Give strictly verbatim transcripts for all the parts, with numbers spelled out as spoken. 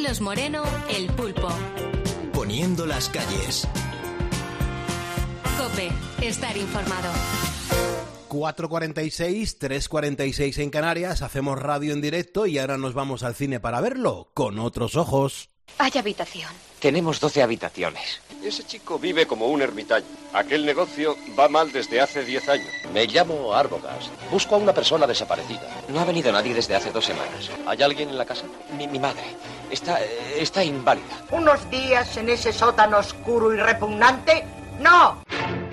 Carlos Moreno, El Pulpo. Poniendo las calles. COPE, estar informado. cuatro cuarenta y seis, tres cuarenta y seis en Canarias, hacemos radio en directo y ahora nos vamos al cine para verlo con otros ojos. Hay habitación. Tenemos doce habitaciones. Ese chico vive como un ermitaño. Aquel negocio va mal desde hace diez años. Me llamo Arbogast. Busco a una persona desaparecida. No ha venido nadie desde hace dos semanas. ¿Hay alguien en la casa? Mi, mi madre. Está, está inválida. ¿Unos días en ese sótano oscuro y repugnante? ¡No!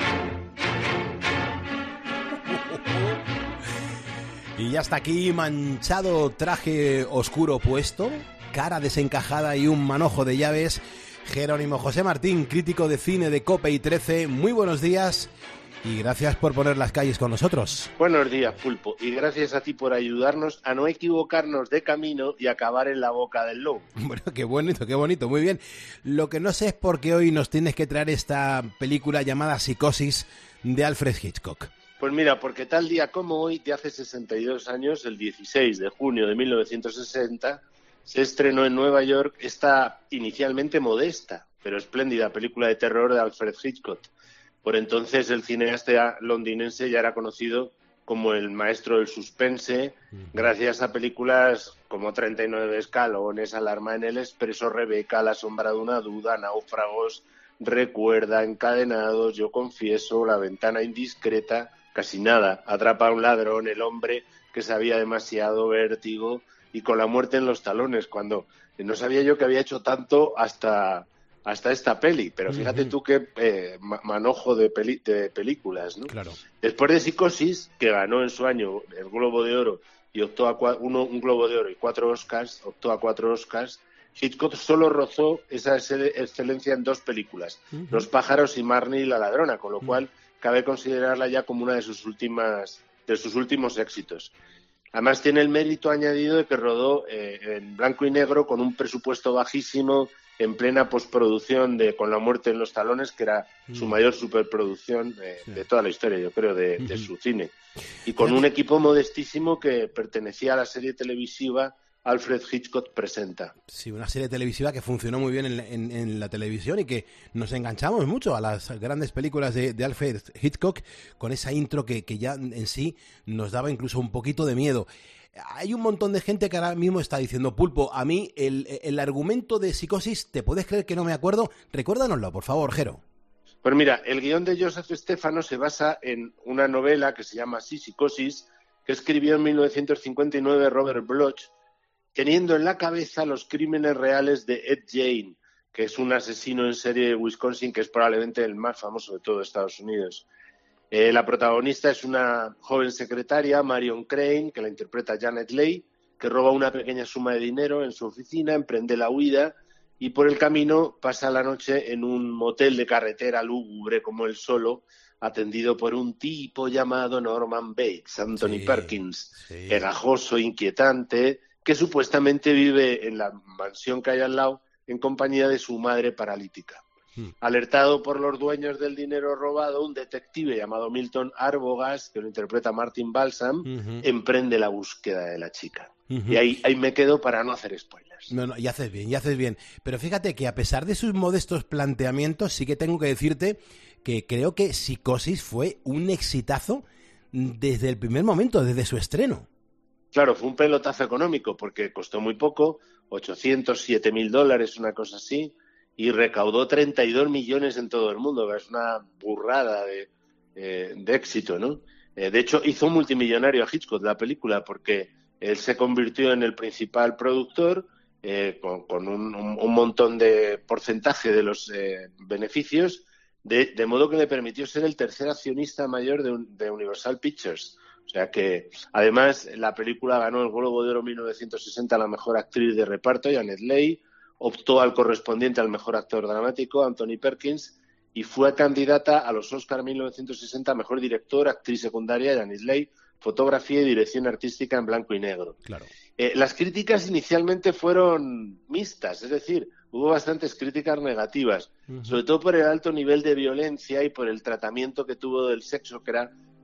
Y ya está aquí, manchado, traje oscuro puesto, cara desencajada y un manojo de llaves, Jerónimo José Martín, crítico de cine de COPE y trece. Muy buenos días y gracias por poner las calles con nosotros. Buenos días, Pulpo, y gracias a ti por ayudarnos a no equivocarnos de camino y acabar en la boca del lobo. Bueno, qué bonito, qué bonito, muy bien. Lo que no sé es por qué hoy nos tienes que traer esta película llamada Psicosis de Alfred Hitchcock. Pues mira, porque tal día como hoy, de hace sesenta y dos años, el dieciséis de junio de mil novecientos sesenta, se estrenó en Nueva York esta inicialmente modesta, pero espléndida película de terror de Alfred Hitchcock. Por entonces el cineasta londinense ya era conocido como el maestro del suspense, gracias a películas como treinta y nueve escalones, Alarma en el Expreso, Rebeca, La sombra de una duda, Náufragos, Recuerda, Encadenados, Yo confieso, La ventana indiscreta, Casi nada, Atrapa a un ladrón, El hombre que sabía demasiado, Vértigo y Con la muerte en los talones, cuando no sabía yo que había hecho tanto hasta, hasta esta peli, pero fíjate uh-huh. tú qué eh, manojo de, peli, de películas, ¿no? Claro. Después de Psicosis, que ganó en su año el Globo de Oro y optó a cua- uno, un Globo de Oro y cuatro Oscars, optó a cuatro Oscars, Hitchcock solo rozó esa excelencia en dos películas, uh-huh. Los pájaros y Marnie y la ladrona, con lo uh-huh. cual cabe considerarla ya como una de sus últimas de sus últimos éxitos. Además tiene el mérito añadido de que rodó eh, en blanco y negro con un presupuesto bajísimo en plena postproducción de Con la muerte en los talones, que era mm. su mayor superproducción eh, sí. de toda la historia, yo creo, de, de su cine. Y con un equipo modestísimo que pertenecía a la serie televisiva Alfred Hitchcock Presenta. Sí, una serie televisiva que funcionó muy bien en, en, en la televisión y que nos enganchamos mucho a las grandes películas de, de Alfred Hitchcock con esa intro que, que ya en sí nos daba incluso un poquito de miedo. Hay un montón de gente que ahora mismo está diciendo, Pulpo, a mí el, el argumento de Psicosis, ¿te puedes creer que no me acuerdo? Recuérdanoslo, por favor, Jero. Pues mira, el guión de Joseph Stefano se basa en una novela que se llama así, Psicosis, que escribió en mil novecientos cincuenta y nueve Robert Bloch, teniendo en la cabeza los crímenes reales de Ed Gein, que es un asesino en serie de Wisconsin que es probablemente el más famoso de todo Estados Unidos. Eh, la protagonista es una joven secretaria, Marion Crane, que la interpreta Janet Leigh, que roba una pequeña suma de dinero en su oficina, emprende la huida y por el camino pasa la noche en un motel de carretera lúgubre como él solo, atendido por un tipo llamado Norman Bates, Anthony sí, Perkins, sí. pegajoso, inquietante, que supuestamente vive en la mansión que hay al lado en compañía de su madre paralítica. Hmm. Alertado por los dueños del dinero robado, un detective llamado Milton Arbogast, que lo interpreta Martin Balsam, uh-huh. emprende la búsqueda de la chica. Uh-huh. Y ahí, ahí me quedo para no hacer spoilers. No, no, y haces bien, y haces bien. Pero fíjate que a pesar de sus modestos planteamientos, sí que tengo que decirte que creo que Psicosis fue un exitazo desde el primer momento, desde su estreno. Claro, fue un pelotazo económico porque costó muy poco, ochocientos siete mil dólares, una cosa así, y recaudó treinta y dos millones en todo el mundo, que es una burrada de, eh, de éxito, ¿no? Eh, de hecho, hizo un multimillonario a Hitchcock la película porque él se convirtió en el principal productor eh, con, con un, un, un montón de porcentaje de los eh, beneficios, de, de modo que le permitió ser el tercer accionista mayor de, de Universal Pictures. O sea que, además, la película ganó el Globo de Oro mil novecientos sesenta a la mejor actriz de reparto, Janet Leigh, optó al correspondiente al mejor actor dramático, Anthony Perkins, y fue candidata a los Oscar mil novecientos sesenta a mejor director, actriz secundaria, Janet Leigh, fotografía y dirección artística en blanco y negro. Claro. Eh, las críticas inicialmente fueron mixtas, es decir, hubo bastantes críticas negativas, uh-huh. sobre todo por el alto nivel de violencia y por el tratamiento que tuvo del sexo, que era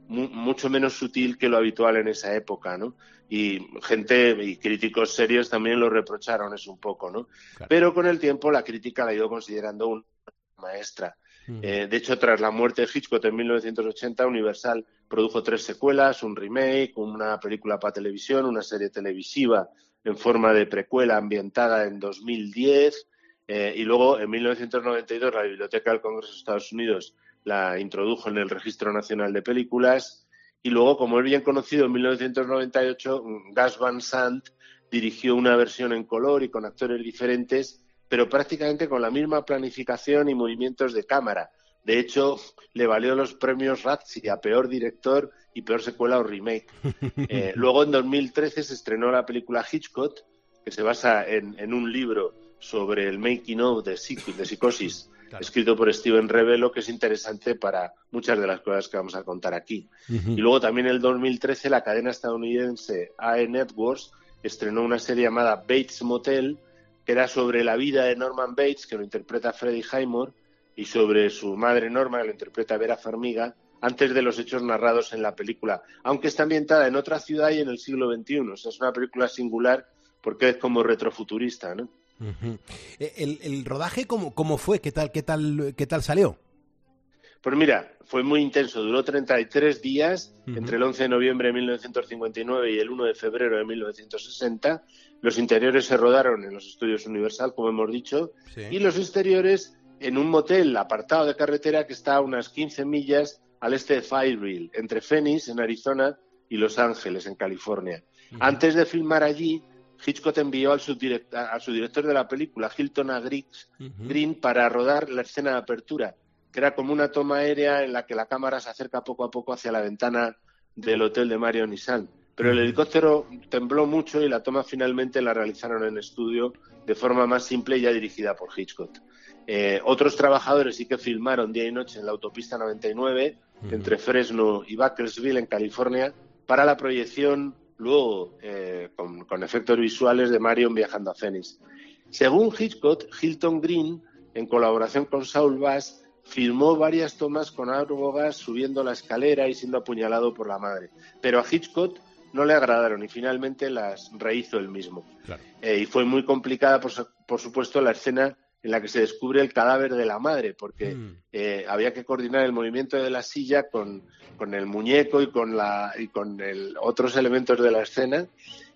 mu- mucho menos sutil que lo habitual en esa época, ¿no? Y gente y críticos serios también lo reprocharon eso un poco, ¿no? Claro. Pero con el tiempo la crítica la ha ido considerando una maestra. Uh-huh. Eh, de hecho, tras la muerte de Hitchcock en mil novecientos ochenta, Universal produjo tres secuelas, un remake, una película para televisión, una serie televisiva en forma de precuela ambientada en dos mil diez, eh, y luego en mil novecientos noventa y dos la Biblioteca del Congreso de Estados Unidos la introdujo en el Registro Nacional de Películas. Y luego, como es bien conocido, en mil novecientos noventa y ocho, Gus Van Sant dirigió una versión en color y con actores diferentes, pero prácticamente con la misma planificación y movimientos de cámara. De hecho, le valió los premios Razzie a Peor Director y Peor Secuela o Remake. Eh, luego, en dos mil trece, se estrenó la película Hitchcock, que se basa en, en un libro sobre el making of de, Psic- de Psicosis, claro, escrito por Steven Revelo, que es interesante para muchas de las cosas que vamos a contar aquí. Uh-huh. Y luego también en el dos mil trece la cadena estadounidense A E Networks estrenó una serie llamada Bates Motel, que era sobre la vida de Norman Bates, que lo interpreta Freddie Highmore, y sobre su madre Norma, que lo interpreta Vera Farmiga, antes de los hechos narrados en la película, aunque está ambientada en otra ciudad y en el siglo veintiuno. O sea, es una película singular porque es como retrofuturista, ¿no? Uh-huh. El, el rodaje, ¿cómo, cómo fue? ¿Qué tal, qué tal, qué tal salió? Pues mira, fue muy intenso, duró treinta y tres días, uh-huh, entre el once de noviembre de mil novecientos cincuenta y nueve y el uno de febrero de mil novecientos sesenta. Los interiores se rodaron en los estudios Universal, como hemos dicho, sí, y los exteriores en un motel apartado de carretera que está a unas quince millas al este de Fayetteville, entre Phoenix, en Arizona, y Los Ángeles, en California. Uh-huh. Antes de filmar allí, Hitchcock envió al subdirect- a su director de la película, Hilton A. Griggs, uh-huh, Green, para rodar la escena de apertura, que era como una toma aérea en la que la cámara se acerca poco a poco hacia la ventana del hotel de Marion y Sand. Pero el helicóptero tembló mucho y la toma finalmente la realizaron en estudio de forma más simple y ya dirigida por Hitchcock. Eh, otros trabajadores sí que filmaron día y noche en la autopista noventa y nueve, uh-huh, entre Fresno y Bakersville, en California, para la proyección luego eh, con, con efectos visuales de Marion viajando a Phoenix. Según Hitchcock, Hilton Green, en colaboración con Saul Bass, filmó varias tomas con Arvo Bass subiendo la escalera y siendo apuñalado por la madre. Pero a Hitchcock no le agradaron y finalmente las rehizo él mismo. Claro. Eh, y fue muy complicada, por, por supuesto, la escena en la que se descubre el cadáver de la madre, porque mm. eh, había que coordinar el movimiento de la silla con, con el muñeco y con, la, y con el, otros elementos de la escena.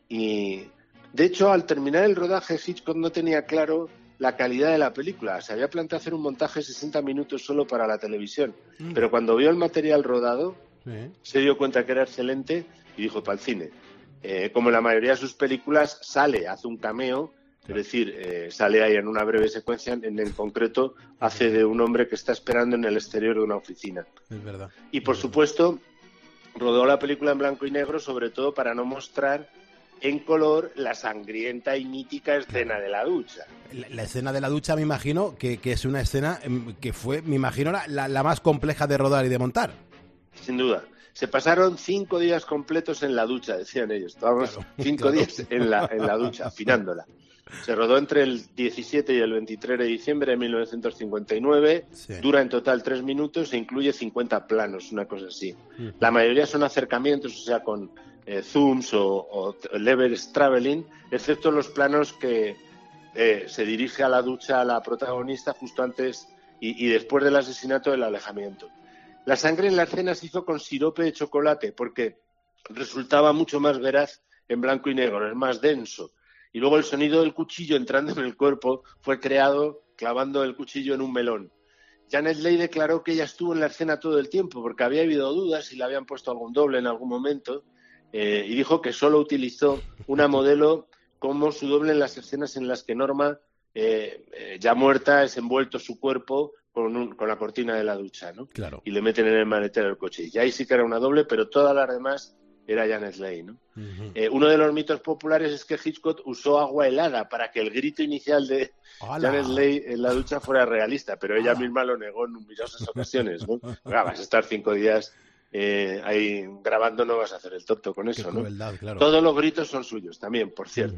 Y, de hecho, al terminar el rodaje, Hitchcock no tenía claro la calidad de la película. Se había planteado hacer un montaje de sesenta minutos solo para la televisión, mm. pero cuando vio el material rodado, sí, se dio cuenta que era excelente y dijo, para el cine. Eh, como en la mayoría de sus películas, sale, hace un cameo, es decir, eh, sale ahí en una breve secuencia, en el concreto hace de un hombre que está esperando en el exterior de una oficina. Es verdad. Y por supuesto, rodó la película en blanco y negro, sobre todo para no mostrar en color la sangrienta y mítica escena de la ducha. La, la escena de la ducha, me imagino, que, que es una escena que fue, me imagino, la, la, la más compleja de rodar y de montar. Sin duda. Se pasaron cinco días completos en la ducha, decían ellos. Estábamos claro, cinco claro. días en la, en la ducha, afinándola. Se rodó entre el diecisiete y el veintitrés de diciembre de mil novecientos cincuenta y nueve, sí. Dura en total tres minutos e incluye cincuenta planos, una cosa así. Uh-huh. La mayoría son acercamientos, o sea, con eh, zooms o, o levels traveling, excepto los planos que eh, se dirige a la ducha a la protagonista justo antes y, y después del asesinato del alejamiento. La sangre en la escena se hizo con sirope de chocolate porque resultaba mucho más veraz en blanco y negro, es más denso. Y luego el sonido del cuchillo entrando en el cuerpo fue creado clavando el cuchillo en un melón. Janet Leigh declaró que ella estuvo en la escena todo el tiempo porque había habido dudas si le habían puesto algún doble en algún momento, eh, y dijo que solo utilizó una modelo como su doble en las escenas en las que Norma, eh, eh, ya muerta, es envuelto su cuerpo con, un, con la cortina de la ducha, ¿no? Claro. Y le meten en el maletero del coche. Y ahí sí que era una doble, pero todas las demás era Janet Leigh, ¿no? Uh-huh. Eh, uno de los mitos populares es que Hitchcock usó agua helada para que el grito inicial de ¡Hola! Janet Leigh en la ducha fuera realista, pero ella ¡Hola! Misma lo negó en numerosas ocasiones, ¿no? Ah, vas a estar cinco días eh, ahí grabando, no vas a hacer el tonto con eso, Qué ¿no? Crueldad, claro. Todos los gritos son suyos también, por cierto. Uh-huh.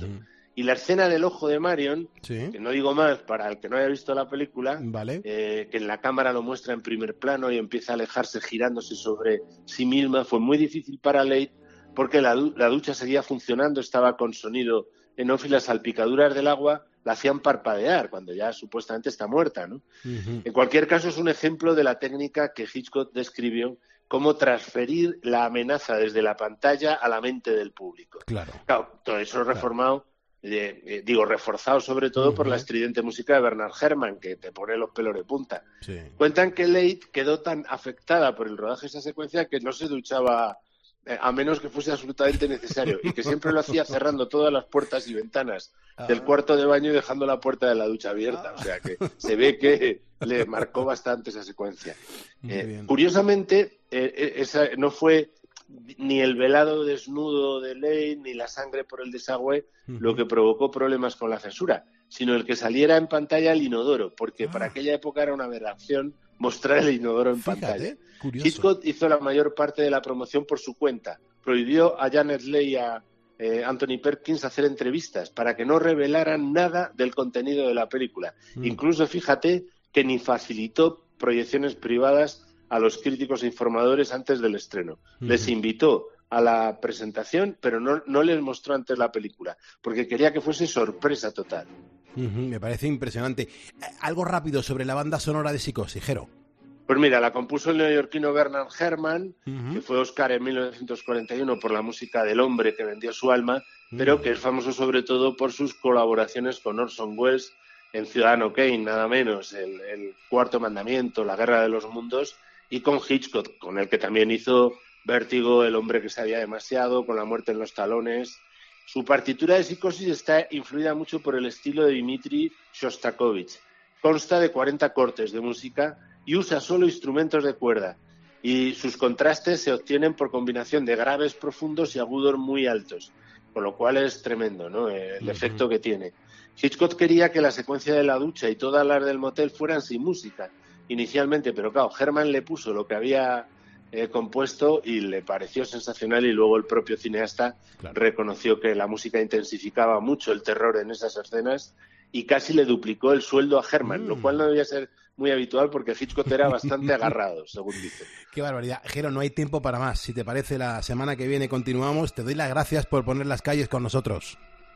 Y la escena del ojo de Marion, sí. que no digo más para el que no haya visto la película, vale. eh, que en la cámara lo muestra en primer plano y empieza a alejarse girándose sobre sí misma, fue muy difícil para Leigh porque la, du- la ducha seguía funcionando, estaba con sonido en off y las salpicaduras del agua la hacían parpadear cuando ya supuestamente está muerta, ¿no? Uh-huh. En cualquier caso, es un ejemplo de la técnica que Hitchcock describió, cómo transferir la amenaza desde la pantalla a la mente del público. Claro. Claro, todo eso reformado, eh, eh, digo, reforzado sobre todo uh-huh. por la estridente música de Bernard Herrmann, que te pone los pelos de punta. Sí. Cuentan que Leigh quedó tan afectada por el rodaje de esa secuencia que no se duchaba eh, a menos que fuese absolutamente necesario, y que siempre lo hacía cerrando todas las puertas y ventanas ah. del cuarto de baño y dejando la puerta de la ducha abierta. O sea que se ve que le marcó bastante esa secuencia. Eh, curiosamente, eh, esa no fue ni el velado desnudo de Leigh ni la sangre por el desagüe uh-huh. lo que provocó problemas con la censura, sino el que saliera en pantalla el inodoro, porque ah. para aquella época era una aberración mostrar el inodoro en Fíjate, pantalla. Curioso. Hitchcock hizo la mayor parte de la promoción por su cuenta. Prohibió a Janet Leigh y a eh, Anthony Perkins hacer entrevistas para que no revelaran nada del contenido de la película. Mm. Incluso, fíjate, que ni facilitó proyecciones privadas a los críticos e informadores antes del estreno. Mm. Les invitó a la presentación, pero no, no les mostró antes la película, porque quería que fuese sorpresa total. Uh-huh, me parece impresionante. Algo rápido sobre la banda sonora de Psicosis, Jero. Pues mira, la compuso el neoyorquino Bernard Herrmann, uh-huh. que fue Oscar en mil novecientos cuarenta y uno por la música del hombre que vendió su alma, uh-huh. pero que es famoso sobre todo por sus colaboraciones con Orson Welles en Ciudadano Kane, nada menos, el, el Cuarto Mandamiento, La Guerra de los Mundos, y con Hitchcock, con el que también hizo Vértigo, El hombre que sabía demasiado, Con la muerte en los talones. Su partitura de Psicosis está influida mucho por el estilo de Dmitri Shostakovich. Consta de cuarenta cortes de música y usa solo instrumentos de cuerda. Y sus contrastes se obtienen por combinación de graves profundos y agudos muy altos, con lo cual es tremendo, ¿no? El uh-huh. efecto que tiene. Hitchcock quería que la secuencia de la ducha y todas las del motel fueran sin música, inicialmente, pero claro, Herrmann le puso lo que había eh, compuesto y le pareció sensacional, y luego el propio cineasta claro. reconoció que la música intensificaba mucho el terror en esas escenas y casi le duplicó el sueldo a Herrmann, mm. lo cual no debía ser muy habitual porque Hitchcock era bastante agarrado, según dice. Qué barbaridad. Jero, no hay tiempo para más. Si te parece, la semana que viene continuamos. Te doy las gracias por poner las calles con nosotros.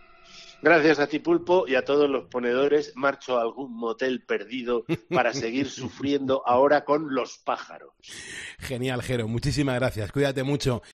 Gracias a ti, Pulpo, y a todos los ponedores. Marcho a algún motel perdido para seguir sufriendo ahora con Los pájaros. Genial, Jero. Muchísimas gracias. Cuídate mucho.